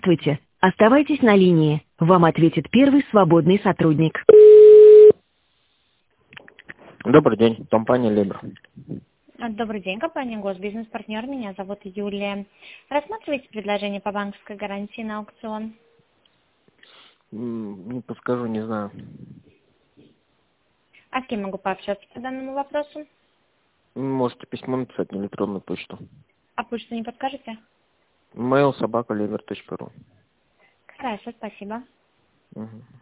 Здравствуйте. Оставайтесь на линии. Вам ответит первый свободный сотрудник. Добрый день, компания Либр. Добрый день, компания Госбизнес-партнер. Меня зовут Юлия. Рассматриваете предложение по банковской гарантии на аукцион? Не подскажу, не знаю. А с кем могу пообщаться по данному вопросу? Можете письмо написать на электронную почту. А почту не подскажете? mail@liber.ru. Хорошо, спасибо. Угу.